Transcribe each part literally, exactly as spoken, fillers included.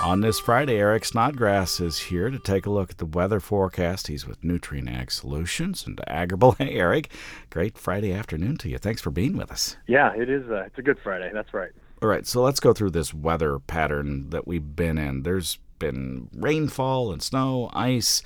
On this Friday, Eric Snodgrass is here to take a look at the weather forecast. He's with Nutrien Ag Solutions and Agrible. Hey, Eric, great Friday afternoon to you. Thanks for being with us. Yeah, it is. Uh, it's a good Friday. That's right. All right, so let's go through this weather pattern that we've been in. There's been rainfall and snow, ice.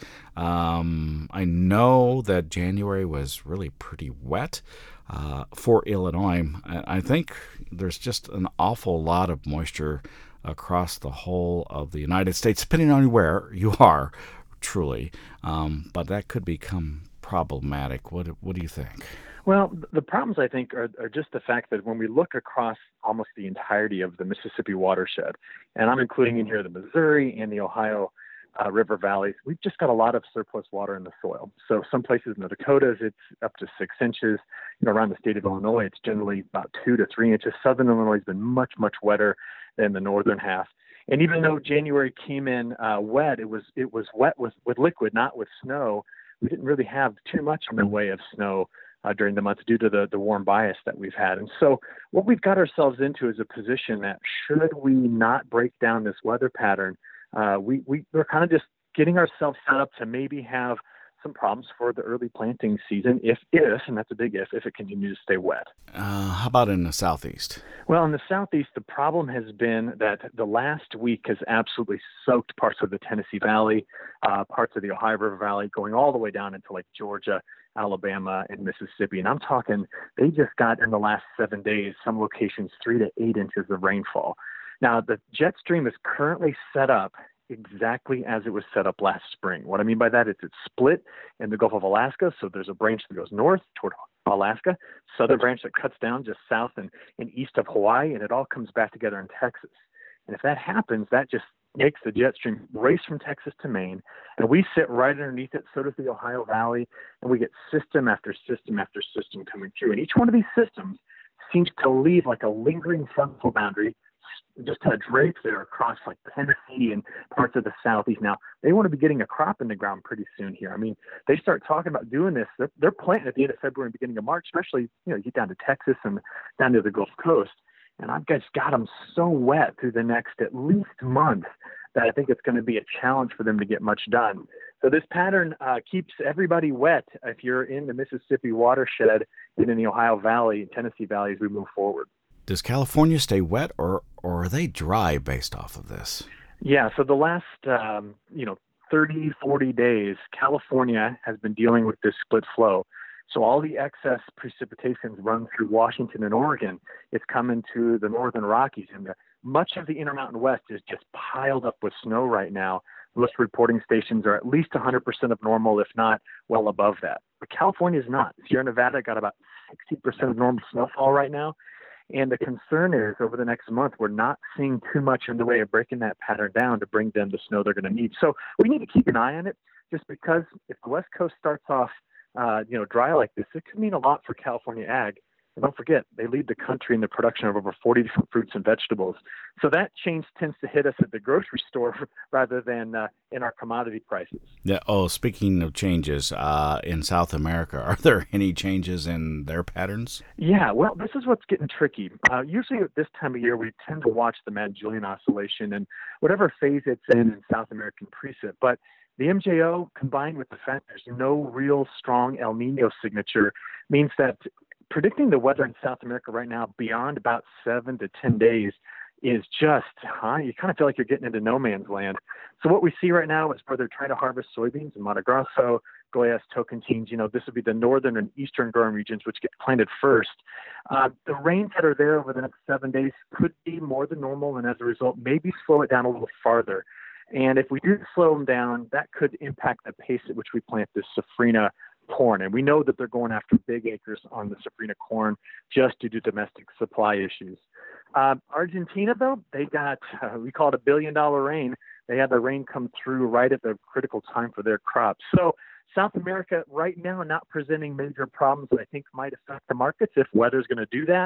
Um, I know that January was really pretty wet uh, for Illinois. I think there's just an awful lot of moisture across the whole of the United States, depending on where you are, truly. Um, but that could become problematic. What What do you think? Well, the problems, I think, are, are just the fact that when we look across almost the entirety of the Mississippi watershed, and I'm including in here the Missouri and the Ohio uh, River valleys, we've just got a lot of surplus water in the soil. So some places in the Dakotas, it's up to six inches. You know, around the state of Illinois, it's generally about two to three inches. Southern Illinois has been much, much wetter than the northern half. And even though January came in uh, wet, it was it was wet with, with liquid, not with snow. We didn't really have too much in the way of snow uh, during the month due to the, the warm bias that we've had. And so what we've got ourselves into is a position that should we not break down this weather pattern, uh, we, we, we're kind of just getting ourselves set up to maybe have some problems for the early planting season if, if, and that's a big if, if it continues to stay wet. Uh, how about in the southeast? Well, in the southeast, the problem has been that the last week has absolutely soaked parts of the Tennessee Valley, uh, parts of the Ohio River Valley, going all the way down into like Georgia, Alabama, and Mississippi. And I'm talking, they just got in the last seven days, some locations, three to eight inches of rainfall. Now, the jet stream is currently set up exactly as it was set up last spring. What I mean by that is it's split in the Gulf of Alaska. So there's a branch that goes north toward Alaska, southern branch that cuts down just south and, and east of Hawaii, and it all comes back together in Texas. And if that happens, that just makes the jet stream race from Texas to Maine, and we sit right underneath it. So does the Ohio Valley, and we get system after system after system coming through. And each one of these systems seems to leave like a lingering frontal boundary, just kind of draped there across like Tennessee and parts of the southeast. Now, they want to be getting a crop in the ground pretty soon here. I mean, they start talking about doing this. They're, they're planting at the end of February and beginning of March, especially, you know, you get down to Texas and down to the Gulf Coast. And I've just got them so wet through the next at least month that I think it's going to be a challenge for them to get much done. So this pattern uh, keeps everybody wet if you're in the Mississippi watershed and in the Ohio Valley and Tennessee Valley as we move forward. Does California stay wet, or, or are they dry based off of this? Yeah, so the last, um, you know, thirty, forty days, California has been dealing with this split flow. So all the excess precipitations run through Washington and Oregon. It's coming to the northern Rockies, and the, much of the Intermountain West is just piled up with snow right now. Most reporting stations are at least one hundred percent of normal, if not well above that. But California is not. Sierra Nevada got about sixty percent of normal snowfall right now. And the concern is over the next month, we're not seeing too much in the way of breaking that pattern down to bring them the snow they're going to need. So we need to keep an eye on it, just because if the West Coast starts off, uh, you know, dry like this, it could mean a lot for California ag. And don't forget, they lead the country in the production of over forty different fruits and vegetables. So that change tends to hit us at the grocery store rather than uh, in our commodity prices. Yeah. Oh, speaking of changes, uh, in South America, are there any changes in their patterns? Yeah, well, this is what's getting tricky. Uh, usually at this time of year, we tend to watch the Mad-Julian Oscillation and whatever phase it's in in South American precip. But the M J O, combined with the fact there's no real strong El Nino signature, means that predicting the weather in South America right now beyond about seven to ten days is just, huh? You kind of feel like you're getting into no man's land. So what we see right now is where they're trying to harvest soybeans in Mato Grosso, Goiás, Tocantins. You know, this would be the northern and eastern growing regions which get planted first. Uh, the rains that are there over the next seven days could be more than normal, and as a result, maybe slow it down a little farther. And if we do slow them down, that could impact the pace at which we plant this safrinha corn. And we know that they're going after big acres on the safrinha corn just due to domestic supply issues. Uh, Argentina, though, they got, uh, we call it a billion dollar rain. They had the rain come through right at the critical time for their crops. So South America right now not presenting major problems that I think might affect the markets if weather's going to do that.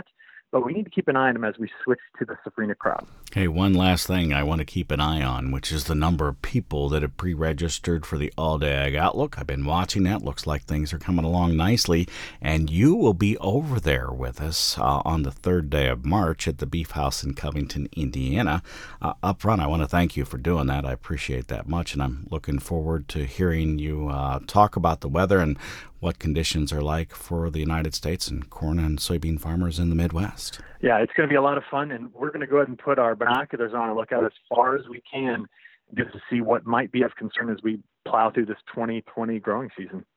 but we need to keep an eye on them as we switch to the safrinha crop. Hey, one last thing I want to keep an eye on, which is the number of people that have pre-registered for the All Day Ag Outlook. I've been watching that. Looks like things are coming along nicely. And you will be over there with us uh, on the third day of March at the Beef House in Covington, Indiana. Uh, up front, I want to thank you for doing that. I appreciate that much. And I'm looking forward to hearing you uh, talk about the weather and what conditions are like for the United States and corn and soybean farmers in the Midwest. Yeah, it's going to be a lot of fun, and we're going to go ahead and put our binoculars on and look out as far as we can just to see what might be of concern as we plow through this twenty twenty growing season.